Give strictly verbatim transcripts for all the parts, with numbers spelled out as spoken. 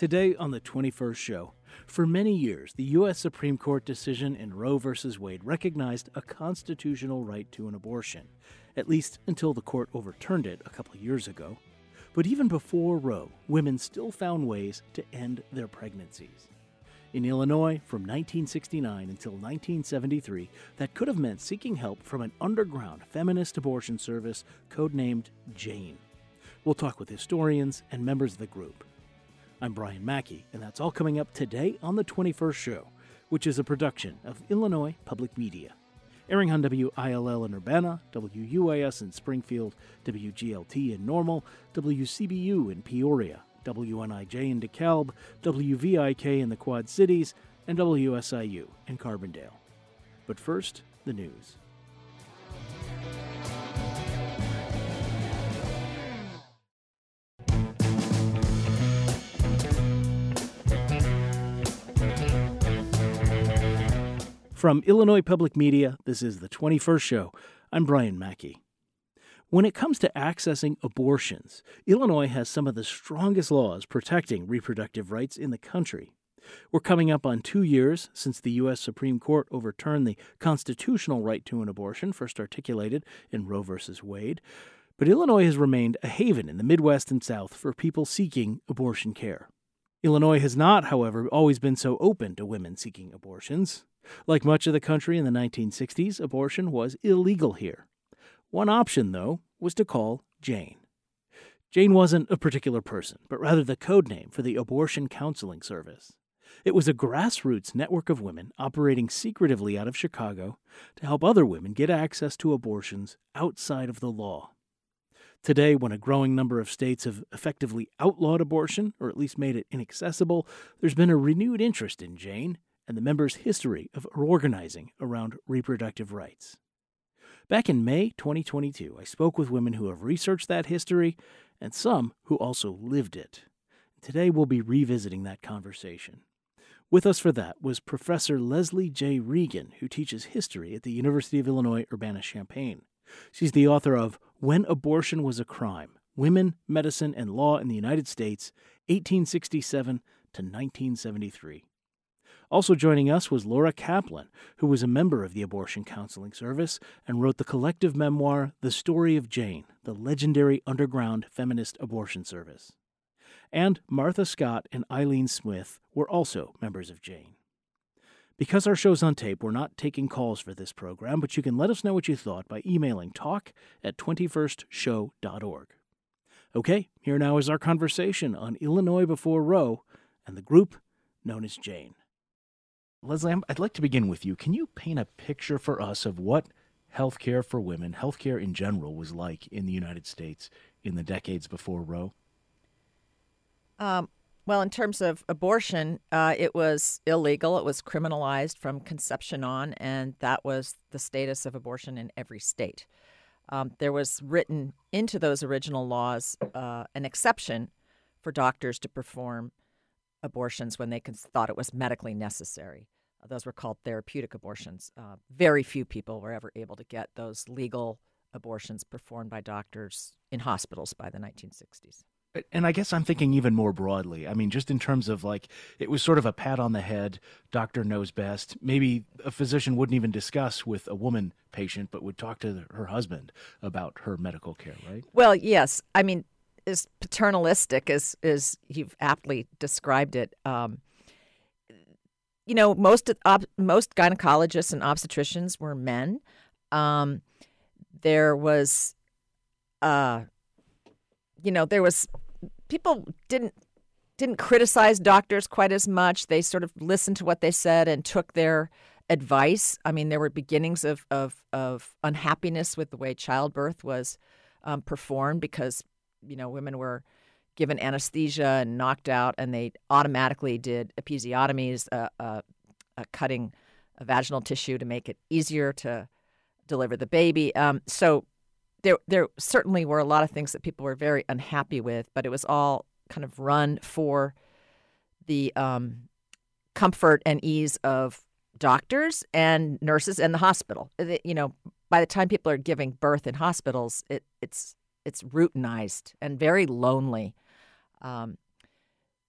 Today on the twenty-first show, for many years, the U S Supreme Court decision in Roe v. Wade recognized a constitutional right to an abortion, at least until the court overturned it a couple of years ago. But even before Roe, women still found ways to end their pregnancies. In Illinois, from nineteen sixty-nine until nineteen seventy-three, that could have meant seeking help from an underground feminist abortion service codenamed Jane. We'll talk with historians and members of the group. I'm Brian Mackey, and that's all coming up today on the twenty-first show, which is a production of Illinois Public Media. Airing on W I L L in Urbana, W U A S in Springfield, W G L T in Normal, W C B U in Peoria, W N I J in DeKalb, W V I K in the Quad Cities, and W S I U in Carbondale. But first, the news. From Illinois Public Media, this is the twenty-first show. I'm Brian Mackey. When it comes to accessing abortions, Illinois has some of the strongest laws protecting reproductive rights in the country. We're coming up on two years since the U S Supreme Court overturned the constitutional right to an abortion first articulated in Roe v. Wade, but Illinois has remained a haven in the Midwest and South for people seeking abortion care. Illinois has not, however, always been so open to women seeking abortions. Like much of the country in the nineteen sixties, abortion was illegal here. One option, though, was to call Jane. Jane wasn't a particular person, but rather the code name for the Abortion Counseling Service. It was a grassroots network of women operating secretively out of Chicago to help other women get access to abortions outside of the law. Today, when a growing number of states have effectively outlawed abortion, or at least made it inaccessible, there's been a renewed interest in Jane and the members' history of organizing around reproductive rights. Back in May twenty twenty-two, I spoke with women who have researched that history and some who also lived it. Today, we'll be revisiting that conversation. With us for that was Professor Leslie J. Regan, who teaches history at the University of Illinois Urbana-Champaign. She's the author of When Abortion Was a Crime: Women, Medicine, and Law in the United States, eighteen sixty-seven to nineteen seventy-three. Also joining us was Laura Kaplan, who was a member of the Abortion Counseling Service and wrote the collective memoir The Story of Jane, the legendary underground feminist abortion service. And Martha Scott and Eileen Smith were also members of Jane. Because our show's on tape, we're not taking calls for this program, but you can let us know what you thought by emailing talk at twenty-first show dot org. Okay, here now is our conversation on Illinois before Roe and the group known as Jane. Leslie, I'd like to begin with you. Can you paint a picture for us of what healthcare for women, healthcare in general, was like in the United States in the decades before Roe? Um, well, in terms of abortion, uh, it was illegal. It was criminalized from conception on, and that was the status of abortion in every state. Um, there was written into those original laws uh, an exception for doctors to perform abortions when they cons- thought it was medically necessary. Uh, those were called therapeutic abortions. Uh, very few people were ever able to get those legal abortions performed by doctors in hospitals by the nineteen sixties. And I guess I'm thinking even more broadly. I mean, just in terms of like, it was sort of a pat on the head, doctor knows best. Maybe a physician wouldn't even discuss with a woman patient, but would talk to her husband about her medical care, right? Well, yes. I mean, as paternalistic as, as you've aptly described it, um, you know, most ob- most gynecologists and obstetricians were men. Um, there was, uh, you know, there was people didn't didn't criticize doctors quite as much. They sort of listened to what they said and took their advice. I mean, there were beginnings of of, of unhappiness with the way childbirth was um, performed because, you know, women were given anesthesia and knocked out, and they automatically did episiotomies, uh, uh, uh, cutting a vaginal tissue to make it easier to deliver the baby. Um, so there, there certainly were a lot of things that people were very unhappy with, but it was all kind of run for the um, comfort and ease of doctors and nurses and the hospital. It, you know, by the time people are giving birth in hospitals, it, it's it's routinized and very lonely. Um,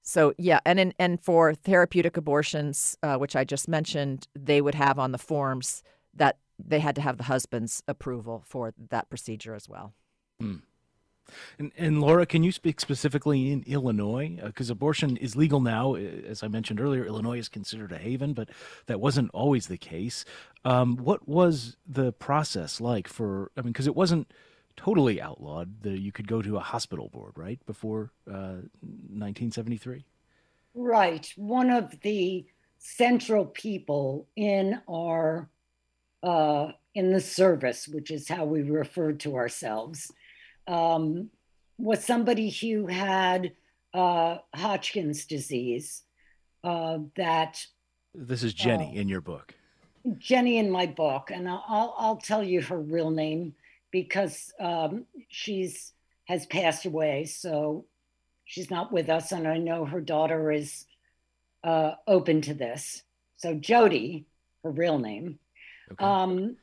So yeah, and in, and for therapeutic abortions, uh, which I just mentioned, they would have on the forms that they had to have the husband's approval for that procedure as well. Hmm. And, and Laura, can you speak specifically in Illinois? Because uh, abortion is legal now. As I mentioned earlier, Illinois is considered a haven, but that wasn't always the case. Um, what was the process like for, I mean, because it wasn't totally outlawed. The, you could go to a hospital board, right, before uh, nineteen seventy-three? Right. One of the central people in our, uh, in the service, which is how we refer to ourselves, um, was somebody who had uh, Hodgkin's disease. Uh, that This is Jenny uh, in your book. Jenny in my book, and I'll I'll tell you her real name because um, she's has passed away, so she's not with us, and I know her daughter is uh, open to this. So Jody, her real name. Okay. Um,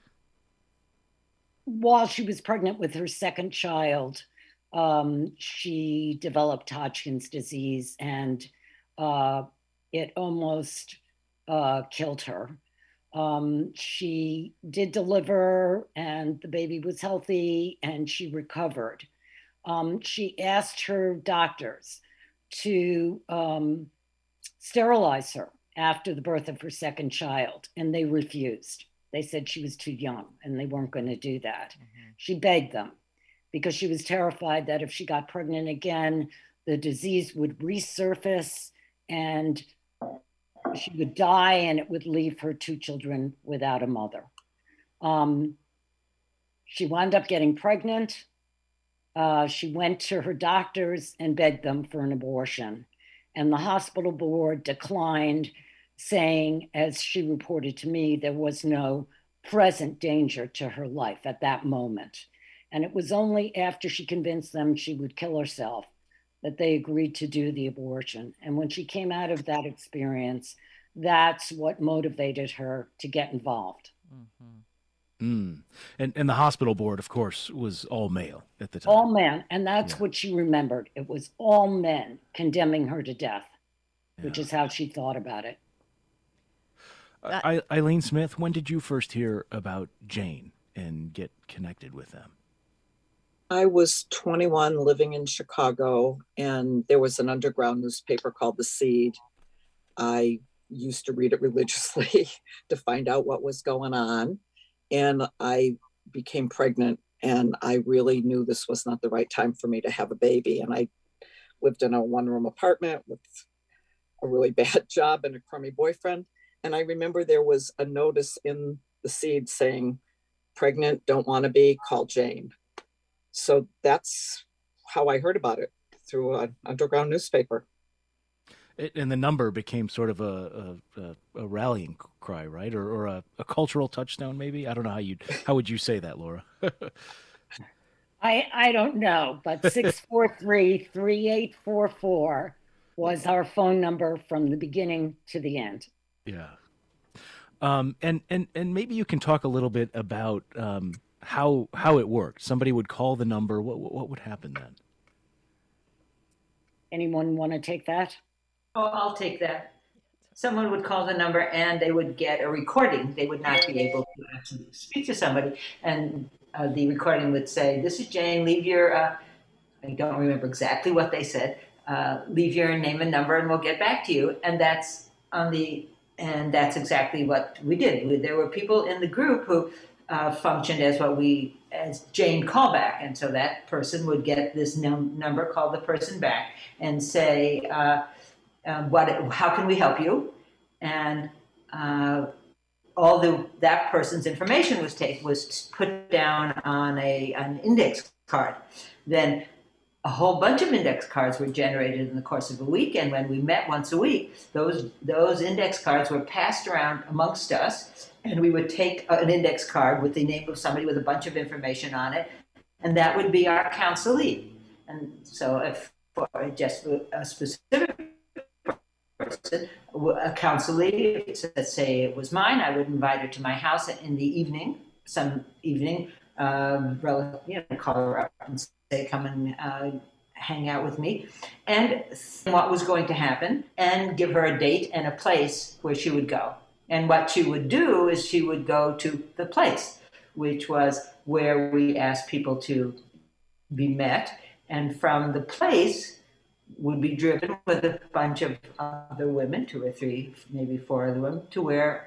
while she was pregnant with her second child, um, she developed Hodgkin's disease, and uh, it almost uh, killed her. Um, she did deliver, and the baby was healthy, and she recovered. Um, she asked her doctors to um, sterilize her after the birth of her second child, and they refused. They said she was too young, and they weren't going to do that. Mm-hmm. She begged them because she was terrified that if she got pregnant again, the disease would resurface and she would die, and it would leave her two children without a mother. Um, she wound up getting pregnant. Uh, she went to her doctors and begged them for an abortion. And the hospital board declined, saying, as she reported to me, there was no present danger to her life at that moment. And it was only after she convinced them she would kill herself that they agreed to do the abortion. And when she came out of that experience, that's what motivated her to get involved. Mm-hmm. Mm. And, and the hospital board, of course, was all male at the time. All men. And that's yeah. what she remembered. It was all men condemning her to death, yeah. which is how she thought about it. Uh, I, Eileen Smith, when did you first hear about Jane and get connected with them? I was twenty-one, living in Chicago, and there was an underground newspaper called The Seed. I used to read it religiously to find out what was going on. And I became pregnant, and I really knew this was not the right time for me to have a baby. And I lived in a one-room apartment with a really bad job and a crummy boyfriend. And I remember there was a notice in The Seed saying, pregnant, don't want to be, call Jane. So that's how I heard about it, through an underground newspaper. It, and the number became sort of a a, a rallying cry, right? Or, or a, a cultural touchstone, maybe? I don't know how you how would you say that, Laura? I I don't know, but six four three, three eight four four was our phone number from the beginning to the end. Yeah. Um, and, and, and maybe you can talk a little bit about um, how how it worked. Somebody would call the number. What what would happen then? Anyone want to take that? Oh, I'll take that. Someone would call the number and they would get a recording. They would not be able to actually speak to somebody. And uh, the recording would say, this is Jane, leave your, uh, I don't remember exactly what they said, uh, leave your name and number and we'll get back to you. And that's on the, and that's exactly what we did. There were people in the group who uh, functioned as what we, as Jane callback. And so that person would get this num- number, call the person back and say, uh, Um, what? How can we help you? And uh, all the that person's information was taken was put down on a an index card. Then a whole bunch of index cards were generated in the course of a week. And when we met once a week, those those index cards were passed around amongst us, and we would take an index card with the name of somebody with a bunch of information on it, and that would be our counselee. And so, if for just a specific person, a counselee, let's say it was mine, I would invite her to my house in the evening, some evening, um, you know, call her up and say, come and uh, hang out with me and what was going to happen and give her a date and a place where she would go. And what she would do is she would go to the place, which was where we asked people to be met. And from the place would be driven with a bunch of other women, two or three, maybe four other women, to where,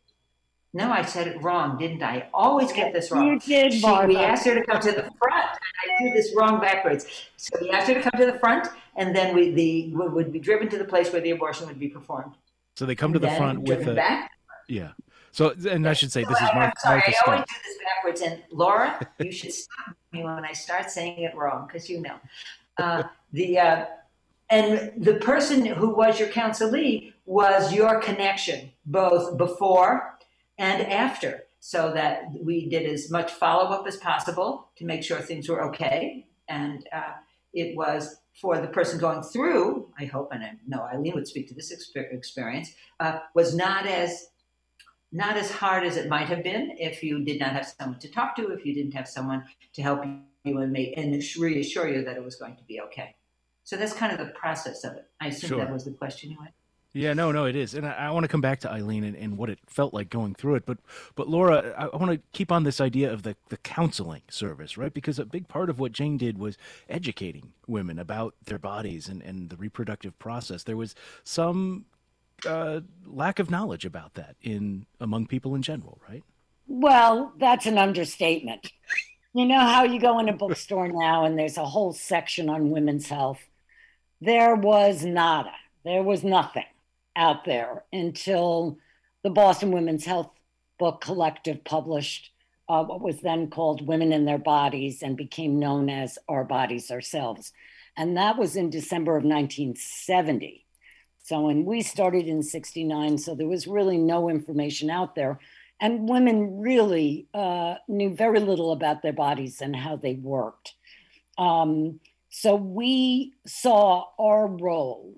no, I said it wrong, didn't I? I always get this wrong. You did, she, Barbara. We asked her to come to the front. I did this wrong backwards. So we asked her to come to the front, and then we the would be driven to the place where the abortion would be performed. So they come to the then front with a back. Yeah. So, and I should say, this so is I, Martha, I'm sorry, Martha I always Scott. do this backwards. And Laura, you should stop me when I start saying it wrong, because you know. Uh, the uh, and the person who was your counselee was your connection, both before and after, so that we did as much follow-up as possible to make sure things were okay. And uh, it was for the person going through, I hope, and I know Eileen would speak to this exper- experience, uh, was not as not as hard as it might have been if you did not have someone to talk to, if you didn't have someone to help you and make and reassure you that it was going to be okay. So that's kind of the process of it. I assume Sure. that was the question you had. Yeah, no, no, it is. And I, I want to come back to Eileen and, and what it felt like going through it. But, but Laura, I, I want to keep on this idea of the, the counseling service, right? Because a big part of what Jane did was educating women about their bodies and, and the reproductive process. There was some uh, lack of knowledge about that in among people in general, right? Well, that's an understatement. You know how you go in a bookstore now and there's a whole section on women's health? There was nada. There was nothing out there until the Boston Women's Health Book Collective published uh, what was then called Women in Their Bodies and became known as Our Bodies Ourselves. And that was in December of nineteen seventy. So when we started in sixty-nine, so there was really no information out there. And women really uh, knew very little about their bodies and how they worked. Um, so we saw our role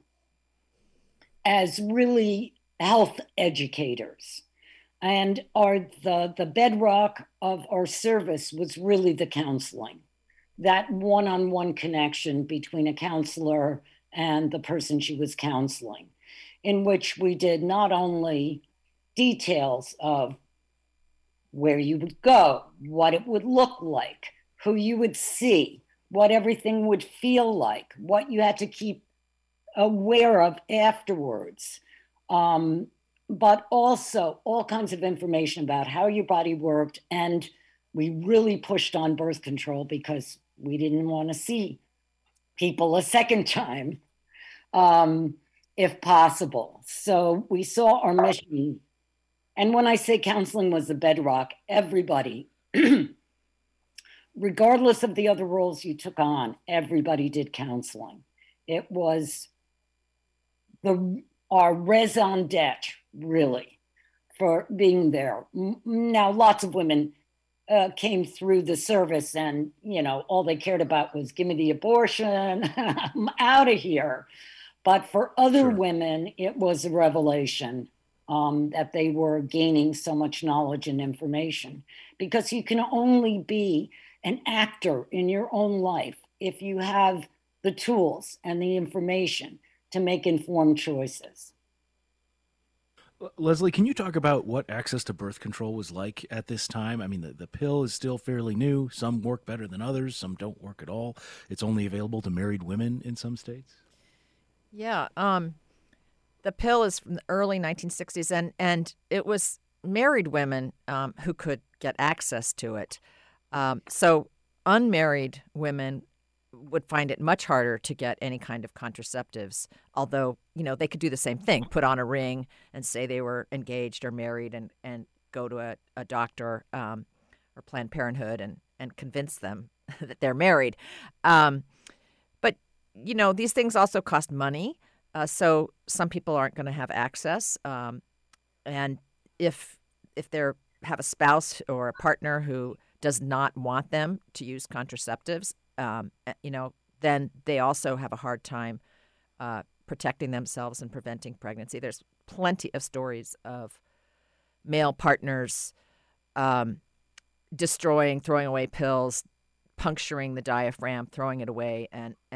as really health educators. And our the, the bedrock of our service was really the counseling, that one-on-one connection between a counselor and the person she was counseling, in which we did not only details of where you would go, what it would look like, who you would see, what everything would feel like, what you had to keep aware of afterwards, um, but also all kinds of information about how your body worked. And we really pushed on birth control because we didn't want to see people a second time, um, if possible. So we saw our mission. And when I say counseling was the bedrock, everybody, regardless of the other roles you took on, everybody did counseling. It was the our raison d'etre, really, for being there. Now, lots of women uh, came through the service and, you know, all they cared about was, give me the abortion, I'm out of here. But for other Sure. women, it was a revelation um, that they were gaining so much knowledge and information, because you can only be an actor in your own life if you have the tools and the information to make informed choices. Leslie, can you talk about what access to birth control was like at this time? I mean, the, the pill is still fairly new. Some work better than others. Some don't work at all. It's only available to married women in some states. Yeah, um, the pill is from the early nineteen sixties, and, and it was married women um, who could get access to it. Um, so unmarried women would find it much harder to get any kind of contraceptives, although, you know, they could do the same thing, put on a ring and say they were engaged or married and, and go to a, a doctor um, or Planned Parenthood and, and convince them that they're married. Um, but, you know, these things also cost money, uh, so some people aren't going to have access. Um, and if if they have a spouse or a partner who does not want them to use contraceptives, Um, you know, then they also have a hard time uh, protecting themselves and preventing pregnancy. There's plenty of stories of male partners um, destroying, throwing away pills, puncturing the diaphragm, throwing it away, and, and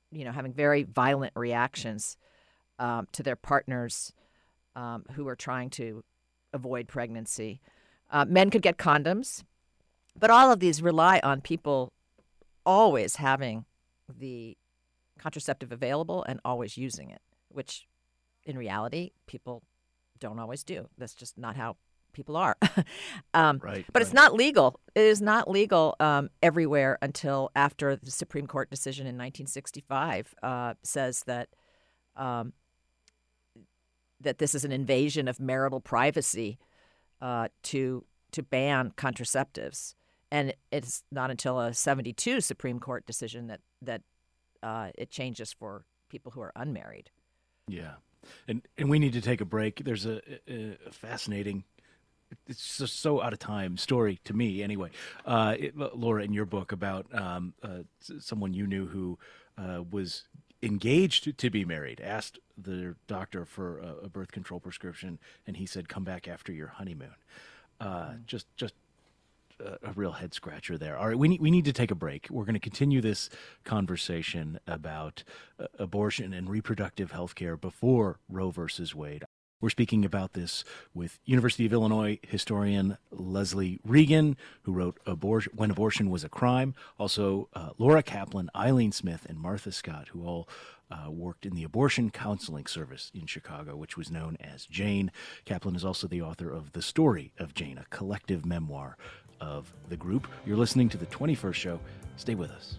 you know, having very violent reactions um, to their partners um, who are trying to avoid pregnancy. Uh, men could get condoms, but all of these rely on people always having the contraceptive available and always using it, which in reality, people don't always do. That's just not how people are. um, Right. but right. it's not legal. It is not legal um, everywhere until after the Supreme Court decision in nineteen sixty-five uh, says that um, that this is an invasion of marital privacy uh, to to ban contraceptives. And it's not until a seventy-two Supreme Court decision that that uh, it changes for people who are unmarried. Yeah. And and we need to take a break. There's a, a, a fascinating, it's just so out of time story to me anyway. Uh, it, Laura, in your book about um, uh, someone you knew who uh, was engaged to be married, asked their doctor for a, a birth control prescription, and he said, "Come back after your honeymoon." Uh, mm-hmm. Just just. a real head scratcher there. All right, we need we need to take a break. We're going to continue this conversation about uh, abortion and reproductive health care before Roe versus Wade. We're speaking about this with University of Illinois historian Leslie Regan, who wrote Abortion, When Abortion Was a Crime. Also, uh, Laura Kaplan, Eileen Smith, and Martha Scott, who all uh, worked in the abortion counseling service in Chicago, which was known as Jane. Kaplan is also the author of The Story of Jane, a collective memoir of the group. You're listening to the twenty-first Show. Stay with us.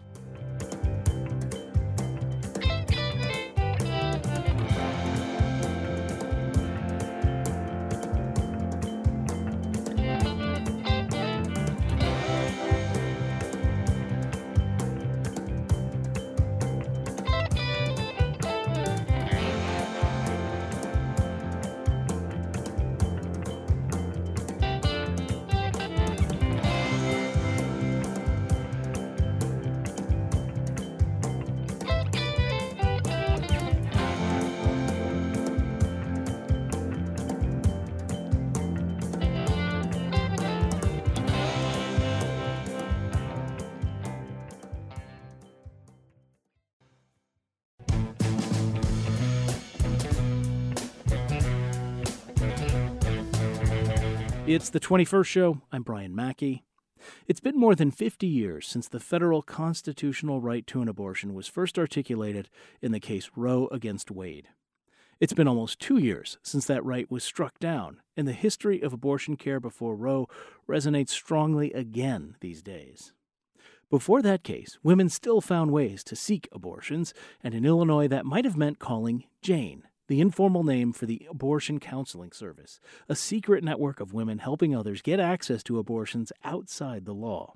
It's the twenty-first Show. I'm Brian Mackey. It's been more than fifty years since the federal constitutional right to an abortion was first articulated in the case Roe against Wade. It's been almost two years since that right was struck down, and the history of abortion care before Roe resonates strongly again these days. Before that case, women still found ways to seek abortions, and in Illinois that might have meant calling Jane, the informal name for the abortion counseling service, a secret network of women helping others get access to abortions outside the law.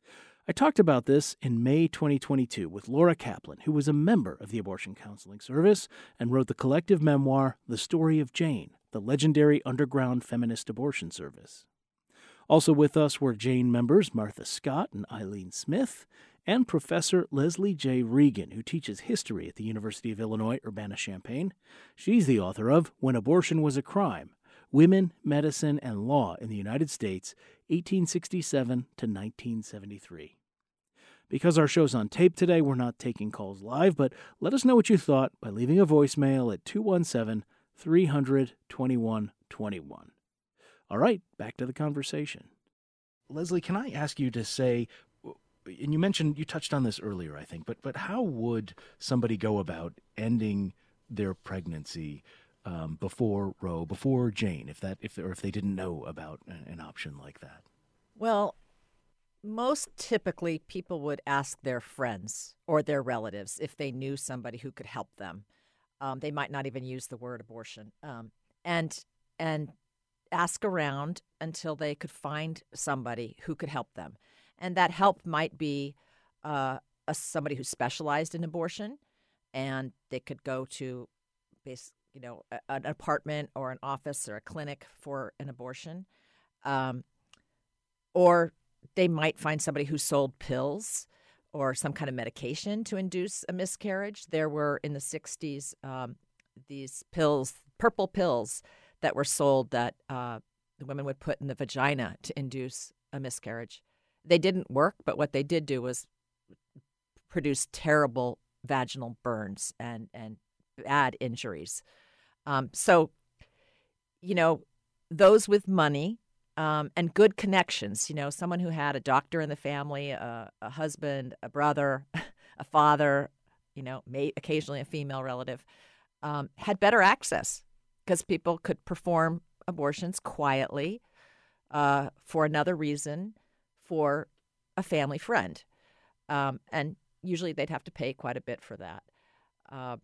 I talked about this in May twenty twenty-two with Laura Kaplan, who was a member of the abortion counseling service and wrote the collective memoir, The Story of Jane, the legendary underground feminist abortion service. Also with us were Jane members Martha Scott and Eileen Smith, and Professor Leslie J. Regan, who teaches history at the University of Illinois Urbana-Champaign. She's the author of When Abortion Was a Crime, Women, Medicine, and Law in the United States, eighteen sixty-seven to nineteen seventy-three. Because our show's on tape today, we're not taking calls live, but let us know what you thought by leaving a voicemail at two one seven, three hundred, twenty-one twenty-one. All right, back to the conversation. Leslie, can I ask you to say, and you mentioned, you touched on this earlier, I think, but but how would somebody go about ending their pregnancy um, before Roe, before Jane, if that, if or if they didn't know about an option like that? Well, most typically people would ask their friends or their relatives if they knew somebody who could help them. Um, they might not even use the word abortion, um, and and ask around until they could find somebody who could help them. And that help might be uh, a, somebody who specialized in abortion, and they could go to, base, you know, a, an apartment or an office or a clinic for an abortion, um, or they might find somebody who sold pills or some kind of medication to induce a miscarriage. There were in the sixties um, these pills, purple pills, that were sold that uh, the women would put in the vagina to induce a miscarriage. They didn't work, but what they did do was produce terrible vaginal burns and, and bad injuries. Um, so, you know, those with money um, and good connections, you know, someone who had a doctor in the family, a, a husband, a brother, a father, you know, may, occasionally a female relative, um, had better access because people could perform abortions quietly uh, for another reason for a family friend. Um, and usually they'd have to pay quite a bit for that. Uh,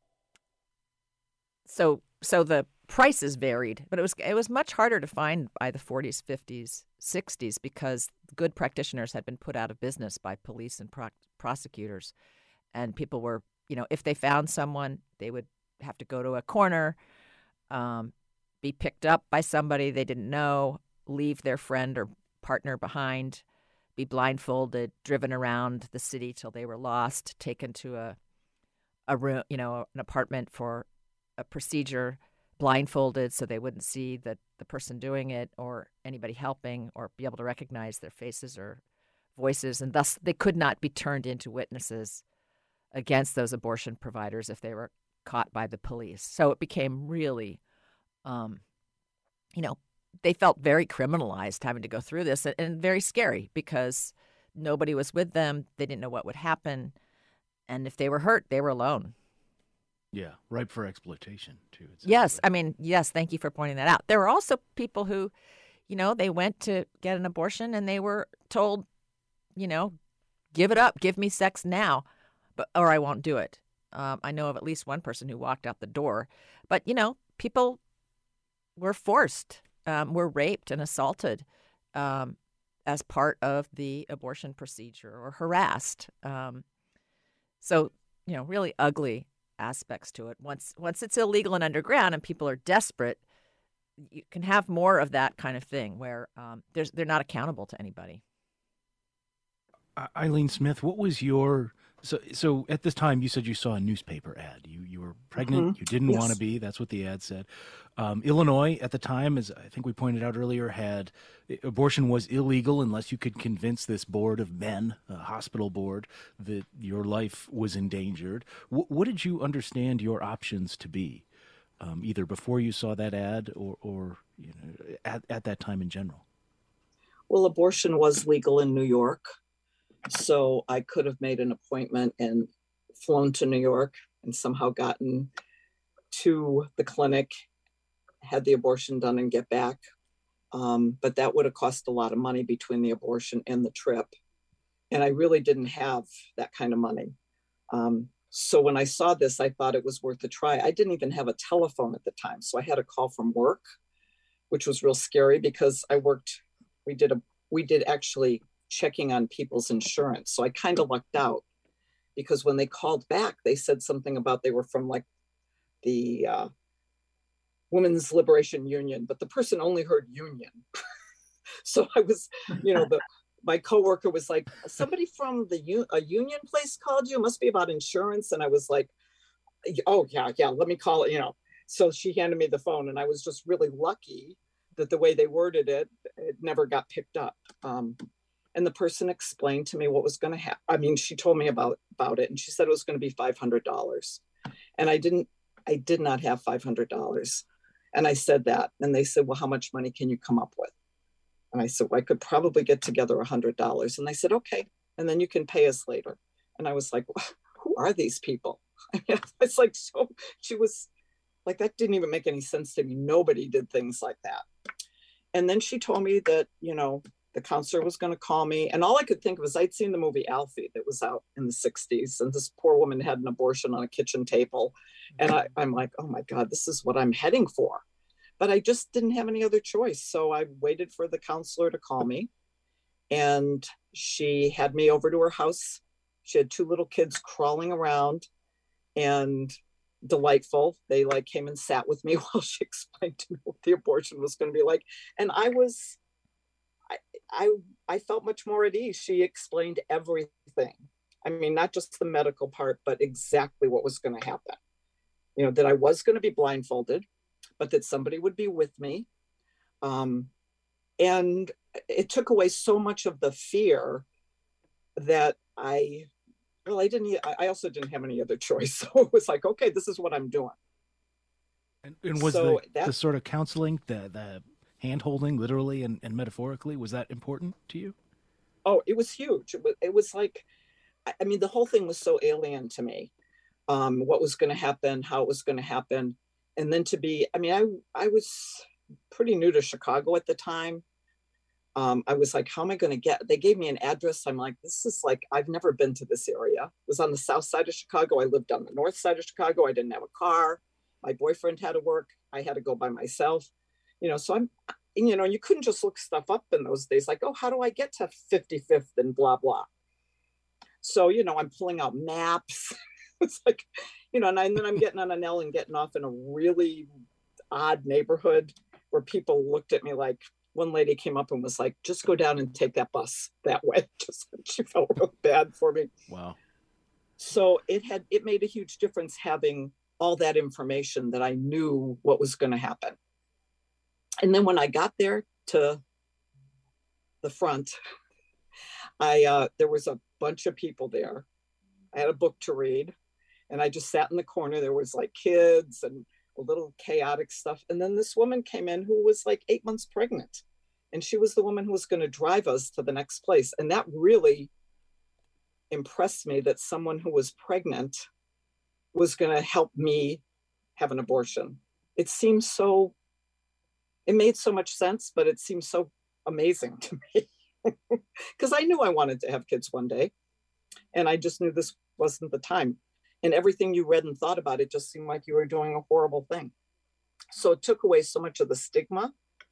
so so the prices varied, but it was it was much harder to find by the forties, fifties, sixties because good practitioners had been put out of business by police and pro- prosecutors. And people were, you know, if they found someone, they would have to go to a corner, um, be picked up by somebody they didn't know, leave their friend or partner behind, be blindfolded, driven around the city till they were lost, taken to a a room, you know, an apartment for a procedure, blindfolded so they wouldn't see that the person doing it or anybody helping or be able to recognize their faces or voices, and thus they could not be turned into witnesses against those abortion providers if they were caught by the police. So it became really, um, you know, they felt very criminalized having to go through this and, and very scary because nobody was with them. They didn't know what would happen. And if they were hurt, they were alone. Yeah, ripe for exploitation, too. Yes, I mean, yes, thank you for pointing that out. There were also people who, you know, they went to get an abortion and they were told, you know, give it up, give me sex now, but or I won't do it. Um, I know of at least one person who walked out the door. But, you know, people were forced, um, were raped and assaulted um, as part of the abortion procedure or harassed. Um, so, you know, really ugly aspects to it. Once once it's illegal and underground and people are desperate, you can have more of that kind of thing where um, there's they're not accountable to anybody. Eileen Smith, what was your so so at this time you said you saw a newspaper ad. You you were pregnant, Mm-hmm. you didn't Yes. want to be. That's what the ad said. Um, Illinois at the time, as I think we pointed out earlier, had abortion was illegal unless you could convince this board of men, a hospital board, that your life was endangered. W- what did you understand your options to be, um, either before you saw that ad or or you know at at that time in general? Well, abortion was legal in New York. So I could have made an appointment and flown to New York and somehow gotten to the clinic, had the abortion done and get back. Um, but that would have cost a lot of money between the abortion and the trip. And I really didn't have that kind of money. Um, so when I saw this, I thought it was worth a try. I didn't even have a telephone at the time. So I had a call from work, which was real scary because I worked, we did a, we did actually checking on people's insurance. So I kind of lucked out because when they called back, they said something about they were from like the uh, Women's Liberation Union, but the person only heard union. So I was, you know, the my coworker was like, somebody from the u- a union place called you, it must be about insurance. And I was like, oh yeah, yeah, let me call it, you know. So she handed me the phone and I was just really lucky that the way they worded it, it never got picked up. Um, And the person explained to me what was going to happen. I mean, she told me about, about it and she said it was going to be five hundred dollars. And I didn't, I did not have five hundred dollars. And I said that. And they said, well, how much money can you come up with? And I said, well, I could probably get together one hundred dollars. And they said, okay. And then you can pay us later. And I was like, who are these people? I mean, it's like, so she was like, that didn't even make any sense to me. Nobody did things like that. And then she told me that, you know, the counselor was going to call me. And all I could think of was I'd seen the movie Alfie that was out in the sixties. And this poor woman had an abortion on a kitchen table. And I, I'm like, oh my God, this is what I'm heading for. But I just didn't have any other choice. So I waited for the counselor to call me. And she had me over to her house. She had two little kids crawling around and delightful. They like came and sat with me while she explained to me what the abortion was going to be like. And I was, I, I I felt much more at ease. She explained everything. I mean, not just the medical part, but exactly what was going to happen. You know, that I was going to be blindfolded, but that somebody would be with me. Um, and it took away so much of the fear that I well, I didn't, I also didn't have any other choice. So it was like, okay, this is what I'm doing. And, and was So the, that- the sort of counseling, the, the hand-holding, literally and, and metaphorically, was that important to you? Oh, it was huge. It was, it was like, I I mean, the whole thing was so alien to me. Um, what was going to happen, how it was going to happen. And then to be, I mean, I, I was pretty new to Chicago at the time. Um, I was like, how am I going to get, they gave me an address. I'm like, this is like, I've never been to this area. It was on the south side of Chicago. I lived on the north side of Chicago. I didn't have a car. My boyfriend had to work. I had to go by myself, you know, so I'm, you know, you couldn't just look stuff up in those days. Like, oh, how do I get to fifty-fifth and blah, blah. So, you know, I'm pulling out maps. It's like, you know, and, I, and then I'm getting on an L and getting off in a really odd neighborhood where people looked at me like, one lady came up and was like, just go down and take that bus that way. Just, she felt real bad for me. Wow. So it had, it made a huge difference having all that information that I knew what was going to happen. And then when I got there to the front, I, uh, there was a bunch of people there. I had a book to read and I just sat in the corner. There was like kids and a little chaotic stuff. And then this woman came in who was like eight months pregnant. And she was the woman who was going to drive us to the next place. And that really impressed me, that someone who was pregnant was going to help me have an abortion. It seems so, it made so much sense, but it seems so amazing to me because I knew I wanted to have kids one day. And I just knew this wasn't the time. And everything you read and thought about it just seemed like you were doing a horrible thing. So it took away so much of the stigma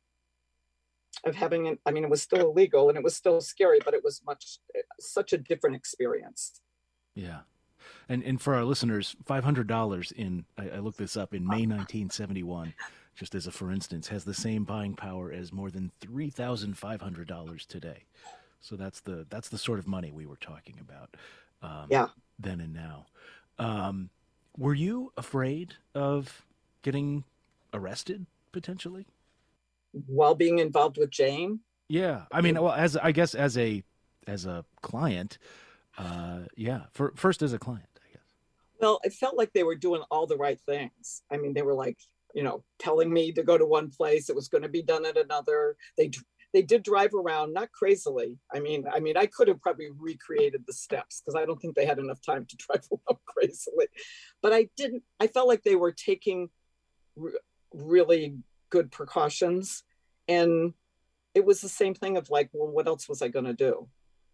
of having it. I mean, it was still illegal and it was still scary, but it was much, such a different experience. Yeah. And and for our listeners, five hundred dollars in, I, I looked this up, in May nineteen seventy-one, just as a for instance, has the same buying power as more than three thousand five hundred dollars today. So that's the that's the sort of money we were talking about um, yeah. then and now. Um, were you afraid of getting arrested potentially while being involved with Jane? Yeah, I mean, well, as I guess as a as a client, uh, yeah. For first as a client, I guess. Well, it felt like they were doing all the right things. I mean, they were like, you know, telling me to go to one place, it was going to be done at another. They they did drive around, not crazily. I mean, I mean, I could have probably recreated the steps because I don't think they had enough time to drive around crazily. But I didn't, I felt like they were taking re- really good precautions. And it was the same thing of like, well, what else was I going to do?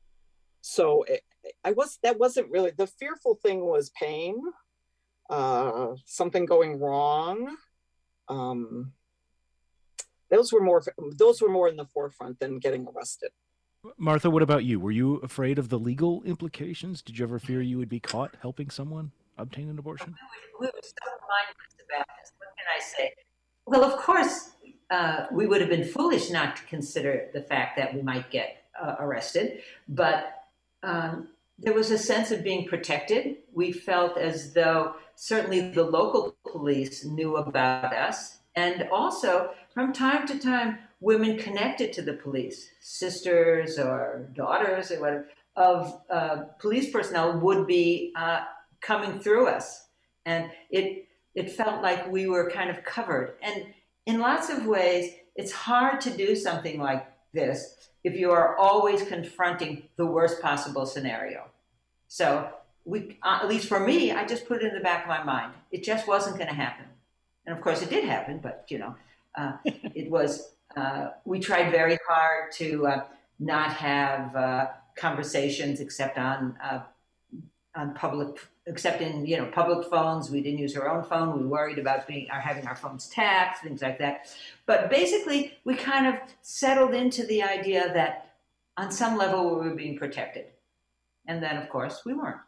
So it, I was, that wasn't really, the fearful thing was pain, uh, something going wrong. Um, Those were more. Those were more in the forefront than getting arrested. Martha, what about you? Were you afraid of the legal implications? Did you ever fear you would be caught helping someone obtain an abortion? We were, we were so mindless about this. What can I say? Well, of course, uh, we would have been foolish not to consider the fact that we might get uh, arrested, but um, there was a sense of being protected. We felt as though certainly the local police knew about us. And also, from time to time, women connected to the police, sisters or daughters or whatever, of uh, police personnel would be uh, coming through us. And it it felt like we were kind of covered. And in lots of ways, it's hard to do something like this if you are always confronting the worst possible scenario. So we, uh, at least for me, I just put it in the back of my mind. It just wasn't going to happen. And of course it did happen, but you know, uh, it was, uh, we tried very hard to uh, not have uh, conversations except on, uh, on public, except in, you know, public phones. We didn't use our own phone. We worried about being, our, having our phones tapped, things like that. But basically we kind of settled into the idea that on some level we were being protected. And then of course we weren't.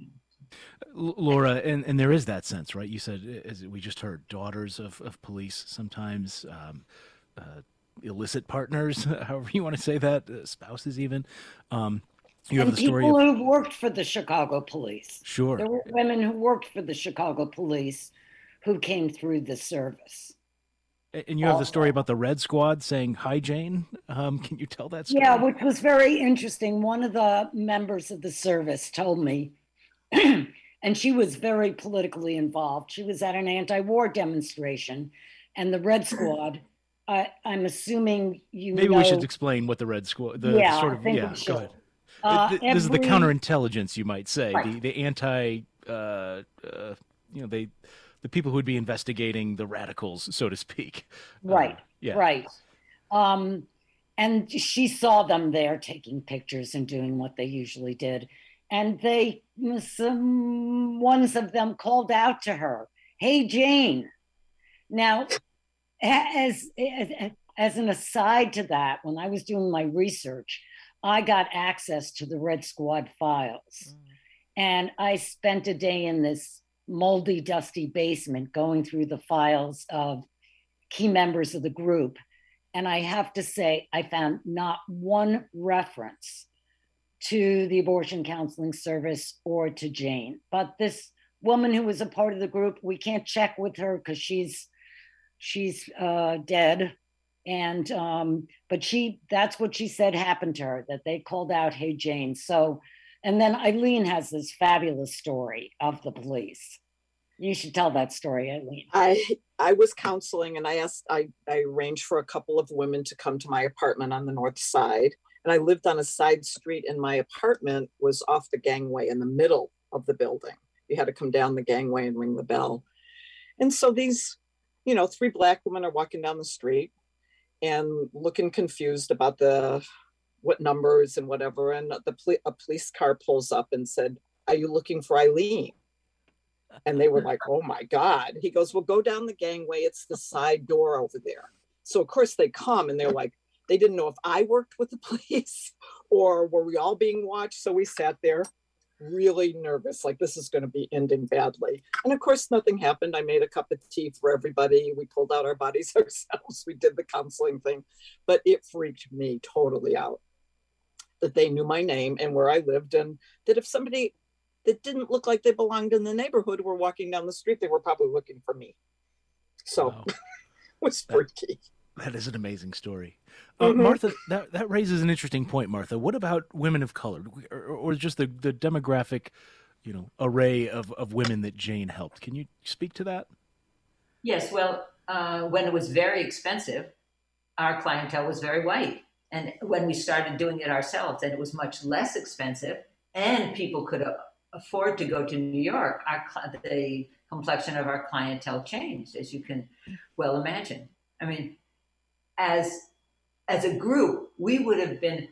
Laura, and, and there is that sense, right? You said, as we just heard, daughters of, of police, sometimes um, uh, illicit partners, however you want to say that, uh, spouses even. Um, you and have the story people of, who worked for the Chicago police. Sure. There were women who worked for the Chicago police who came through the service. And you have the story about the Red Squad saying, "Hi, Jane." Um, can you tell that story? Yeah, which was very interesting. One of the members of the service told me and she was very politically involved. She was at an anti-war demonstration, and the Red Squad, uh, I'm assuming you Maybe know, we should explain what the Red Squad, the yeah, sort I of, think yeah, we should. go ahead. Uh, Th- this is the every- counterintelligence, you might say, Right. the, the anti, uh, uh, you know, they, the people who would be investigating the radicals, so to speak. Right, Uh, yeah. right. Um, and she saw them there taking pictures and doing what they usually did. And they, some ones of them called out to her, "Hey, Jane." Now, as, as, as an aside to that, when I was doing my research, I got access to the Red Squad files. Mm. And I spent a day in this moldy, dusty basement going through the files of key members of the group. And I have to say, I found not one reference to the abortion counseling service or to Jane. But this woman who was a part of the group, we can't check with her because she's she's uh, dead. And um, but she, that's what she said happened to her, that they called out, "Hey, Jane." So, and then Eileen has this fabulous story of the police. You should tell that story, Eileen. I I was counseling, and I asked, I, I arranged for a couple of women to come to my apartment on the north side. And I lived on a side street, and my apartment was off the gangway in the middle of the building. You had to come down the gangway and ring the bell. And so these, you know, three Black women are walking down the street and looking confused about the, what numbers and whatever. And the poli- a police car pulls up and said, "Are you looking for Eileen?" And they were like, "Oh my God." He goes, "Well, go down the gangway. It's the side door over there." So of course they come, and they're like, they didn't know if I worked with the police or were we all being watched. So we sat there really nervous, like this is going to be ending badly. And of course, nothing happened. I made a cup of tea for everybody. We pulled out our bodies ourselves. We did the counseling thing, but it freaked me totally out that they knew my name and where I lived, and that if somebody that didn't look like they belonged in the neighborhood were walking down the street, they were probably looking for me. So Wow. it was freaky. That is an amazing story. Uh, Mm-hmm. Martha, that, that raises an interesting point, Martha. What about women of color, or, or just the, the demographic, you know, array of, of women that Jane helped? Can you speak to that? Yes, well, uh, when it was very expensive, our clientele was very white. And when we started doing it ourselves, and it was much less expensive, and people could uh, afford to go to New York, our the complexion of our clientele changed, as you can well imagine. I mean, as as a group, we would have been,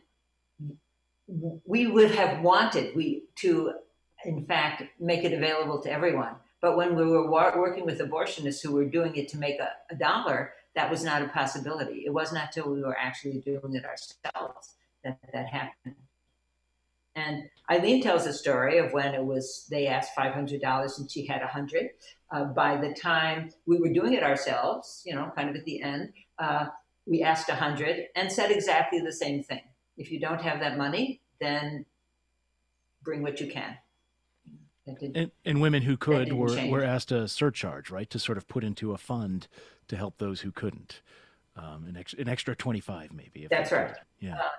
we would have wanted we to, in fact, make it available to everyone. But when we were wa- working with abortionists who were doing it to make a, a dollar, that was not a possibility. It was not till we were actually doing it ourselves that that happened. And Eileen tells a story of when it was, they asked five hundred dollars and she had one hundred. Uh, by the time we were doing it ourselves, you know, kind of at the end, uh, we asked one hundred and said exactly the same thing. If you don't have that money, then bring what you can. And, and women who could were, change. were asked a surcharge, right, to sort of put into a fund to help those who couldn't. Um, an, ex, an extra twenty-five maybe. If That's they right. could. Yeah. Uh,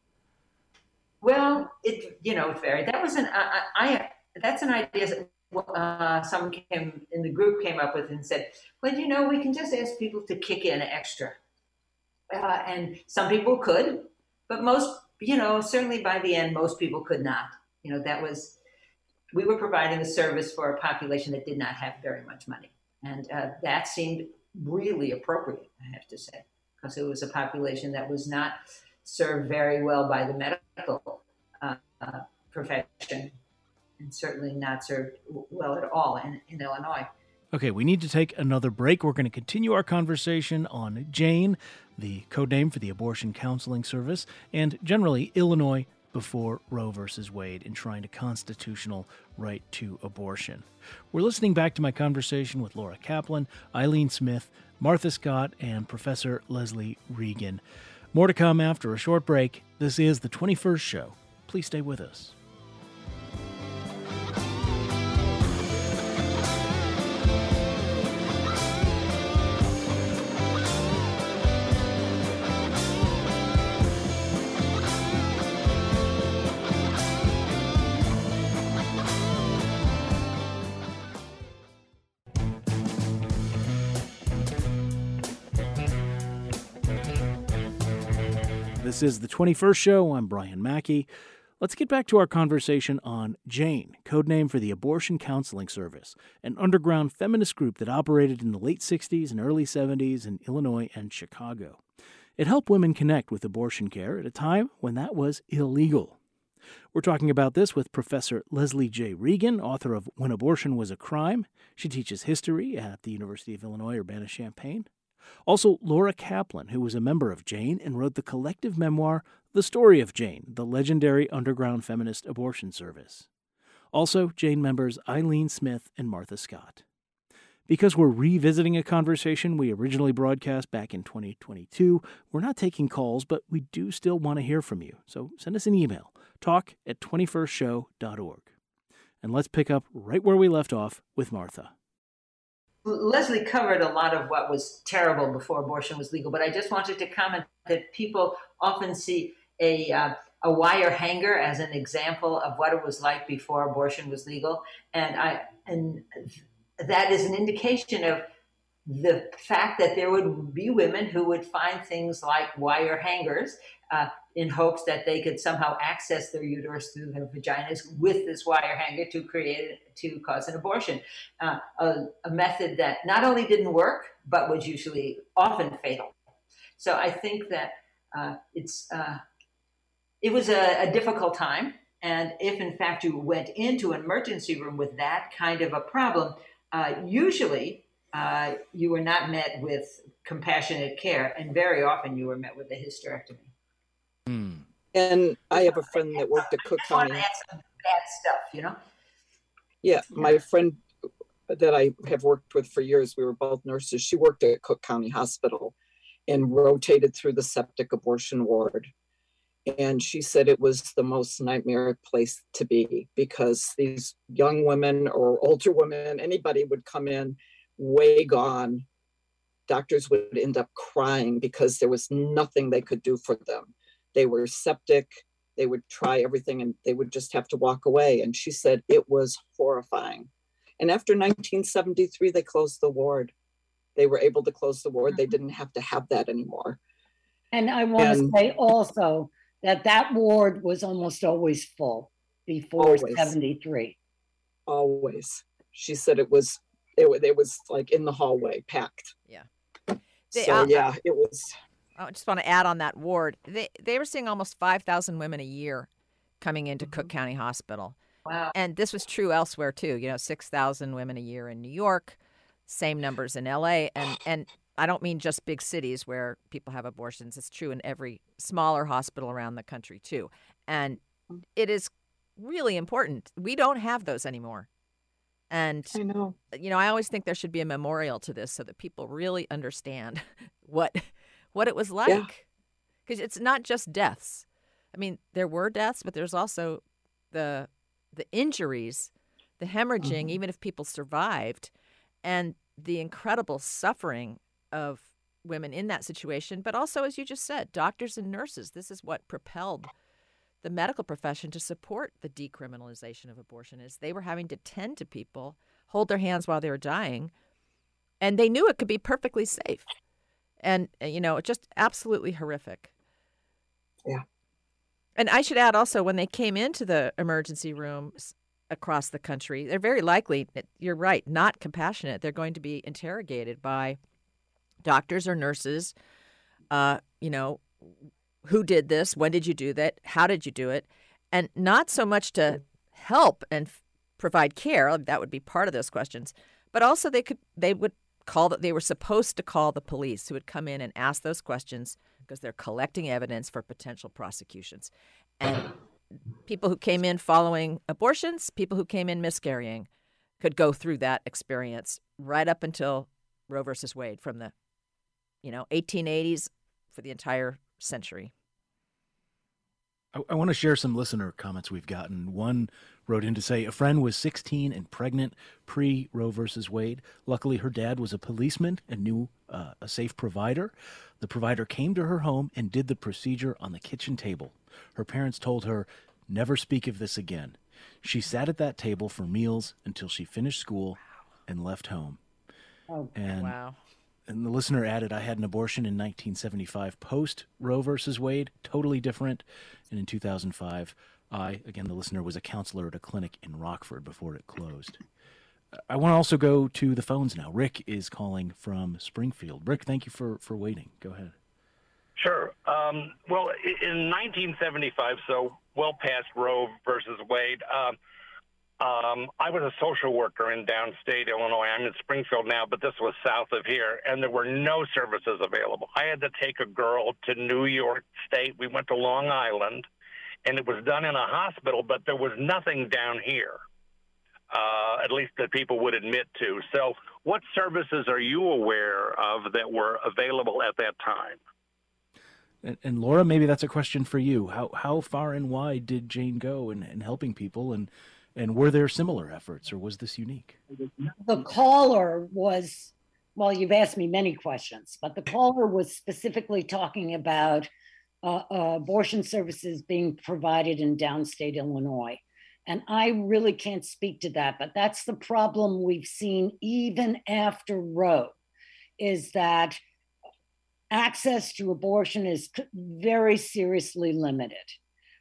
well, it you know it varied. That was an I, I that's an idea uh, someone came in the group came up with and said, well, you know, we can just ask people to kick in extra, uh, and some people could, but most, you know, certainly by the end, most people could not. You know, that was we were providing a service for a population that did not have very much money, and uh, that seemed really appropriate, I have to say, because it was a population that was not served very well by the medical uh, uh, profession, and certainly not served well at all in, in Illinois. Okay, we need to take another break. We're going to continue our conversation on Jane, the code name for the abortion counseling service, and generally Illinois before Roe versus Wade in trying to constitutional right to abortion. We're listening back to my conversation with Laura Kaplan, Eileen Smith, Martha Scott, and Professor Leslie Regan. More to come after a short break. This is the twenty-first Show. Please stay with us. This is the twenty-first show. I'm Brian Mackey. Let's get back to our conversation on Jane, codename for the Abortion Counseling Service, an underground feminist group that operated in the late sixties and early seventies in Illinois and Chicago. It helped women connect with abortion care at a time when that was illegal. We're talking about this with Professor Leslie J. Regan, author of When Abortion Was a Crime. She teaches history at the University of Illinois, Urbana-Champaign. Also, Laura Kaplan, who was a member of Jane and wrote the collective memoir, The Story of Jane, the legendary underground feminist abortion service. Also, Jane members Eileen Smith and Martha Scott. Because we're revisiting a conversation we originally broadcast back in twenty twenty-two, we're not taking calls, but we do still want to hear from you. So send us an email, talk at twenty-first show dot org. And let's pick up right where we left off with Martha. Leslie covered a lot of what was terrible before abortion was legal, but I just wanted to comment that people often see a uh, a wire hanger as an example of what it was like before abortion was legal, and I and that is an indication of the fact that there would be women who would find things like wire hangers uh, in hopes that they could somehow access their uterus through their vaginas with this wire hanger to create to cause an abortion, uh, a, a method that not only didn't work but was usually often fatal. So I think that uh, it's uh, it was a, a difficult time, and if in fact you went into an emergency room with that kind of a problem, uh, usually uh, you were not met with compassionate care, and very often you were met with a hysterectomy. Mm. And I have a friend that worked at Cook County. That's some bad stuff, you know? Yeah, my friend that I have worked with for years, we were both nurses. She worked at Cook County Hospital and rotated through the septic abortion ward. And she said it was the most nightmare place to be because these young women or older women, anybody would come in way gone. Doctors would end up crying because there was nothing they could do for them. They were septic. They would try everything and they would just have to walk away. And she said it was horrifying. And after nineteen seventy-three, they closed the ward. They were able to close the ward. They didn't have to have that anymore. And I want And- to say also that that ward was almost always full before Always. seventy-three. Always. She said it was, it, wa- it was like in the hallway, packed. Yeah. They, So uh, yeah, it was. I just want to add on that ward. They they were seeing almost five thousand women a year coming into Cook County Hospital. Wow. And this was true elsewhere too. You know, six thousand women a year in New York, same numbers in L A, and and I don't mean just big cities where people have abortions. It's true in every smaller hospital around the country too. And it is really important. We don't have those anymore. And I know. you know, I always think there should be a memorial to this so that people really understand what what it was like. Because it's not just deaths. I mean, there were deaths, but there's also the the injuries, the hemorrhaging, Mhm. even if people survived, and the incredible suffering of women in that situation. But also, as you just said, doctors and nurses. This is what propelled the medical profession to support the decriminalization of abortion, is they were having to tend to people, hold their hands while they were dying, and they knew it could be perfectly safe. And, uh, you know, just absolutely horrific. Yeah. And I should add also, when they came into the emergency rooms across the country, they're very likely, you're right, not compassionate. They're going to be interrogated by doctors or nurses, uh, you know, who did this? When did you do that? How did you do it? And not so much to help and f- provide care. That would be part of those questions. But also they could, they would call that they were supposed to call the police, who would come in and ask those questions because they're collecting evidence for potential prosecutions. And people who came in following abortions, people who came in miscarrying, could go through that experience right up until Roe versus Wade, from the, you know, eighteen eighties for the entire century. I, I want to share some listener comments we've gotten. One wrote in to say a friend was sixteen and pregnant pre-Roe versus Wade. Luckily, her dad was a policeman and knew uh, a safe provider. The provider came to her home and did the procedure on the kitchen table. Her parents told her, never speak of this again. She sat at that table for meals until she finished school and left home. Oh, And Wow. And the listener added, I had an abortion in nineteen seventy-five post Roe versus Wade, totally different. And in two thousand five, I, again, the listener was a counselor at a clinic in Rockford before it closed. I want to also go to the phones now. Rick is calling from Springfield. Rick, thank you for, for waiting. Go ahead. Sure. Um, well, in nineteen seventy-five, so well past Roe versus Wade, um, Um, I was a social worker in downstate Illinois. I'm in Springfield now, but this was south of here, and there were no services available. I had to take a girl to New York State. We went to Long Island, and it was done in a hospital, but there was nothing down here, uh, at least that people would admit to. So what services are you aware of that were available at that time? And, and Laura, maybe that's a question for you. How how far and wide did Jane go in, in helping people, and And were there similar efforts, or was this unique? The caller was, well, you've asked me many questions, but the caller was specifically talking about uh, uh, abortion services being provided in downstate Illinois. And I really can't speak to that, but that's the problem we've seen even after Roe, is that access to abortion is very seriously limited.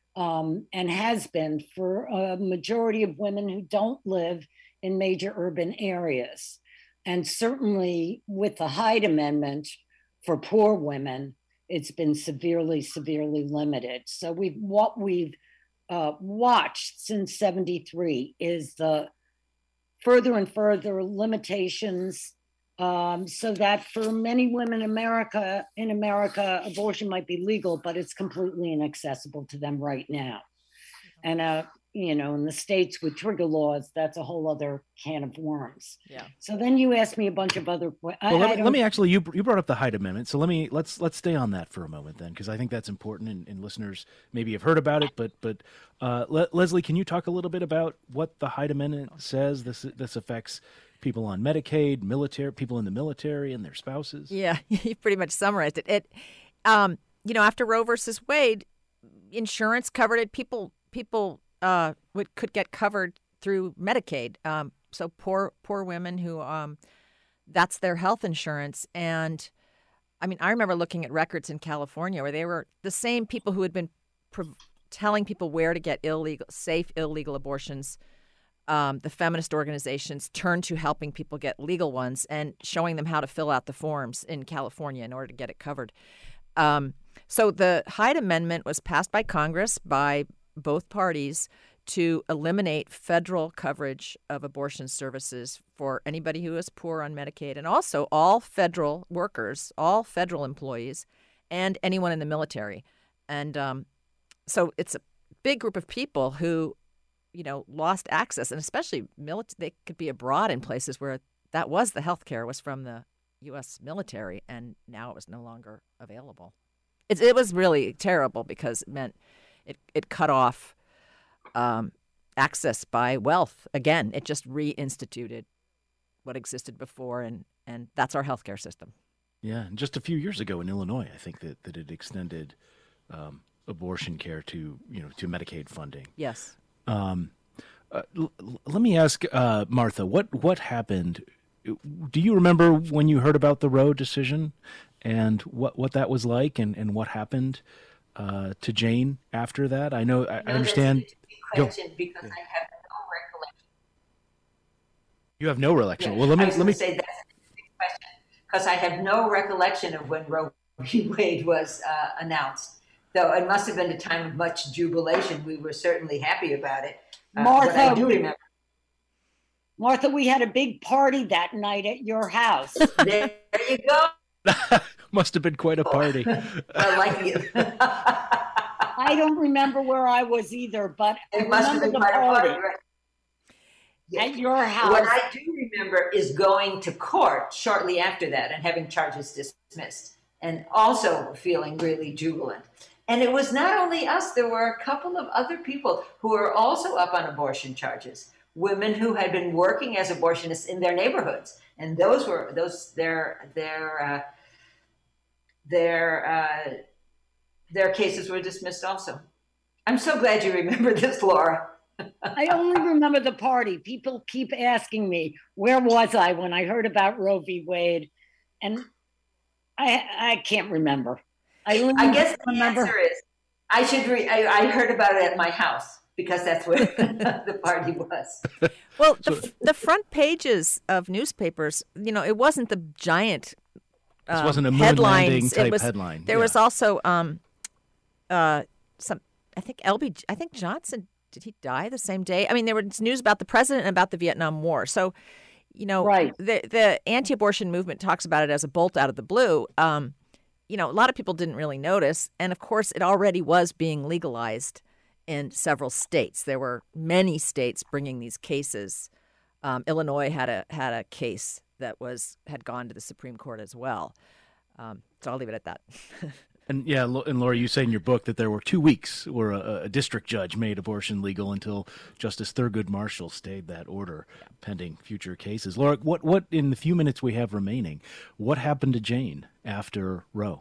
Um, and has been for a majority of women who don't live in major urban areas. And certainly with the Hyde Amendment for poor women, it's been severely, severely limited. So we've, what we've uh, watched since seventy-three is the further and further limitations, um, so that for many women in America, in America, abortion might be legal, but it's completely inaccessible to them right now. And, uh, you know, in the states with trigger laws, that's a whole other can of worms. Yeah. So then you asked me a bunch of other questions. Well, let, me, let me actually, you you brought up the Hyde Amendment, so let me let's let's stay on that for a moment then, because I think that's important, and, and listeners maybe have heard about it. But but uh, Le- Leslie, can you talk a little bit about what the Hyde Amendment says? This this affects people on Medicaid, military, people in the military, and their spouses. Yeah, you pretty much summarized it. It, um, you know, after Roe versus Wade, insurance covered it. People people uh, would could get covered through Medicaid. Um, so poor poor women who um, that's their health insurance. And I mean, I remember looking at records in California where they were the same people who had been pro- telling people where to get illegal, safe, illegal abortions. Um, the feminist organizations turned to helping people get legal ones and showing them how to fill out the forms in California in order to get it covered. Um, so the Hyde Amendment was passed by Congress, by both parties, to eliminate federal coverage of abortion services for anybody who is poor on Medicaid, and also all federal workers, all federal employees, and anyone in the military. And um, so it's a big group of people who, you know, lost access, and especially military. They could be abroad in places where that was the health care was from the U S military, and now it was no longer available. It, it was really terrible because it meant it, it cut off um, access by wealth. Again, it just reinstituted what existed before, and, and that's our health care system. Yeah, and just a few years ago in Illinois, I think that, that it extended um, abortion care to, you know, to Medicaid funding. Yes. Um, uh, l- l- let me ask uh, Martha, what what happened? Do you remember when you heard about the Roe decision and what, what that was like, and, and what happened uh, to Jane after that? I know, I, No, I understand. That's a good question because I have no recollection. You have no recollection. Yeah, Well, let me I was let me say that's a good question because I have no recollection of when Roe v. Wade was uh, announced. Though it must have been a time of much jubilation. We were certainly happy about it. Uh, Martha, but I do remember. Martha, we had a big party that night at your house. There, there you go. must have been quite a party. I like it. I don't remember where I was either, but I It must have remember been the quite a party party, right? Yeah. at your house. What I do remember is going to court shortly after that and having charges dismissed, and also feeling really jubilant. And it was not only us, there were a couple of other people who were also up on abortion charges, women who had been working as abortionists in their neighborhoods. And those were, those, their, their, uh, their, uh, their cases were dismissed also. I'm so glad you remember this, Laura. I only remember the party. People keep asking me, where was I when I heard about Roe v. Wade? And I I can't remember. I, I guess the remember. answer is I should. Re- I, I heard about it at my house because that's where the party was. Well, the, the front pages of newspapers, you know, it wasn't the giant um, This wasn't a moon headlines. landing type it was, headline. There Yeah. was also um, uh, some. I think L B. I think Johnson. Did he die the same day? I mean, there was news about the president and about the Vietnam War. So, you know, Right. the the anti-abortion movement talks about it as a bolt out of the blue. Um, you know, a lot of people didn't really notice, and of course, it already was being legalized in several states. There were many states bringing these cases. Um, Illinois had a had a case that was had gone to the Supreme Court as well. Um, so I'll leave it at that. And yeah, Lo- and Laura, you say in your book that there were two weeks where a, a district judge made abortion legal until Justice Thurgood Marshall stayed that order pending future cases. Laura, what, what in the few minutes we have remaining, what happened to Jane after Roe?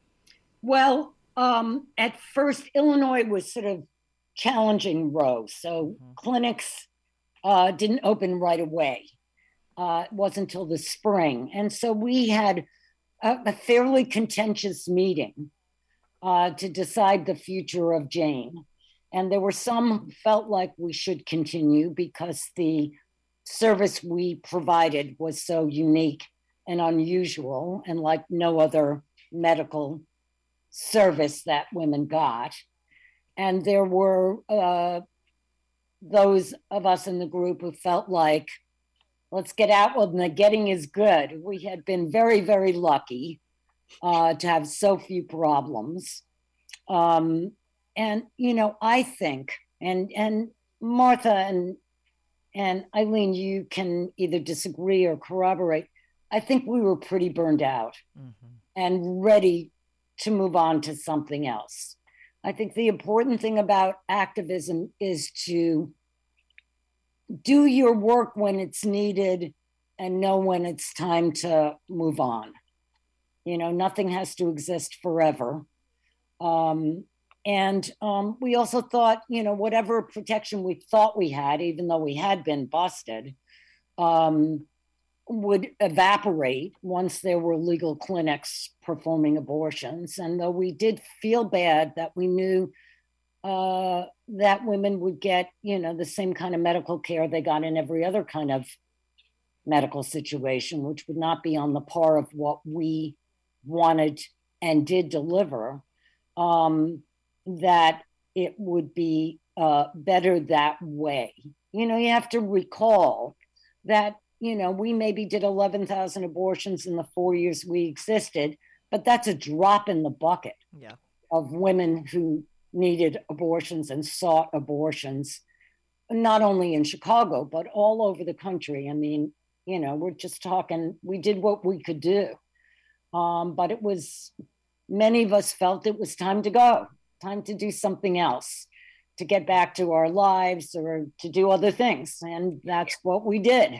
Well, um, at first, Illinois was sort of challenging Roe, so mm-hmm. clinics uh, didn't open right away. Uh, it wasn't until the spring, and so we had a, a fairly contentious meeting uh, to decide the future of Jane. And there were some who felt like we should continue because the service we provided was so unique and unusual and like no other medical service that women got. And there were uh, those of us in the group who felt like, let's get out when the getting is good. We had been very, very lucky uh, to have so few problems. Um, and, you know, I think, and and Martha and, and Eileen, you can either disagree or corroborate, I think we were pretty burned out mm-hmm. and ready to move on to something else. I think the important thing about activism is to do your work when it's needed and know when it's time to move on. You know, nothing has to exist forever. Um, and um, we also thought, you know, whatever protection we thought we had, even though we had been busted, um, would evaporate once there were legal clinics performing abortions. And though we did feel bad that we knew uh, that women would get, you know, the same kind of medical care they got in every other kind of medical situation, which would not be on the par of what we wanted and did deliver, um, that it would be uh, better that way. You know, you have to recall that, you know, we maybe did eleven thousand abortions in the four years we existed, but that's a drop in the bucket yeah. of women who needed abortions and sought abortions, not only in Chicago, but all over the country. I mean, you know, we're just talking, we did what we could do. Um, but it was, many of us felt it was time to go, time to do something else, to get back to our lives or to do other things. And that's what we did.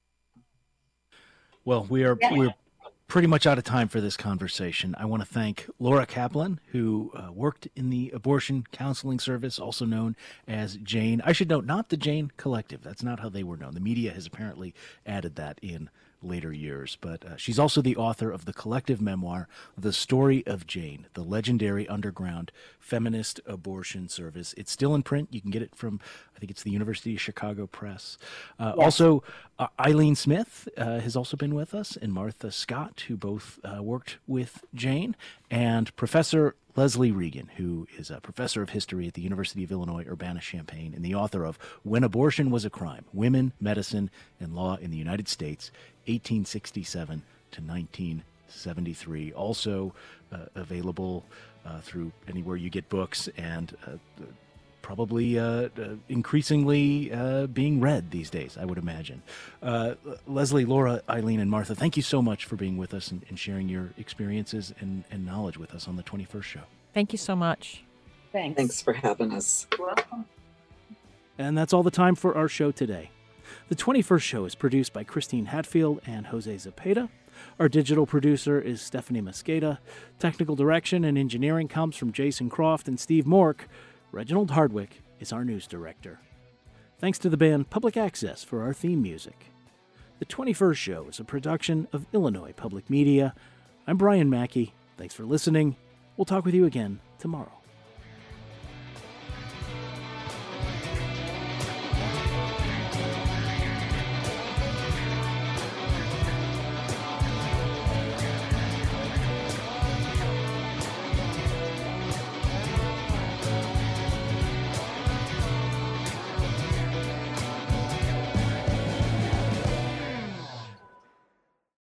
Well, we are Yeah. we're pretty much out of time for this conversation. I want to thank Laura Kaplan, who uh, worked in the abortion counseling service, also known as Jane. I should note, not the Jane Collective. That's not how they were known. The media has apparently added that in later years. But uh, she's also the author of the collective memoir, The Story of Jane, the legendary underground feminist abortion service. It's still in print. You can get it from, I think it's the University of Chicago Press. Uh, yes. Also, uh, Eileen Smith uh, has also been with us, and Martha Scott, who both uh, worked with Jane, and Professor Leslie Regan, who is a professor of history at the University of Illinois Urbana-Champaign and the author of When Abortion Was a Crime, Women, Medicine, and Law in the United States, eighteen sixty-seven to nineteen seventy-three. Also uh, available uh, through anywhere you get books, and uh, probably uh, uh, increasingly uh, being read these days, I would imagine. Uh, Leslie, Laura, Eileen, and Martha, thank you so much for being with us and, and sharing your experiences and, and knowledge with us on the twenty-first show. Thank you so much. Thanks. Thanks for having us. Welcome. And that's all the time for our show today. The twenty-first show is produced by Christine Hatfield and Jose Zepeda. Our digital producer is Stephanie Mosqueda. Technical direction and engineering comes from Jason Croft and Steve Mork. Reginald Hardwick is our news director. Thanks to the band Public Access for our theme music. The twenty-first show is a production of Illinois Public Media. I'm Brian Mackey. Thanks for listening. We'll talk with you again tomorrow.